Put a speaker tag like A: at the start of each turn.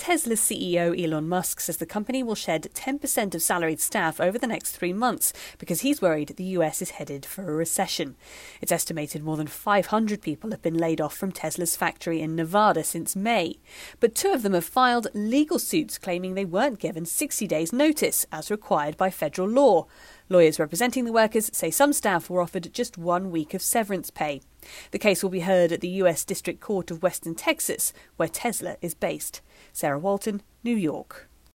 A: Tesla's CEO Elon Musk says the company will shed 10% of salaried staff over the next 3 months because he's worried the US is headed for a recession. It's estimated more than 500 people have been laid off from Tesla's factory in Nevada since May. But 2 of them have filed legal suits claiming they weren't given 60 days' notice, as required by federal law. Lawyers representing the workers say some staff were offered just 1 week of severance pay. The case will be heard at the US District Court of Western Texas, where Tesla is based. Sarah Walton, New York.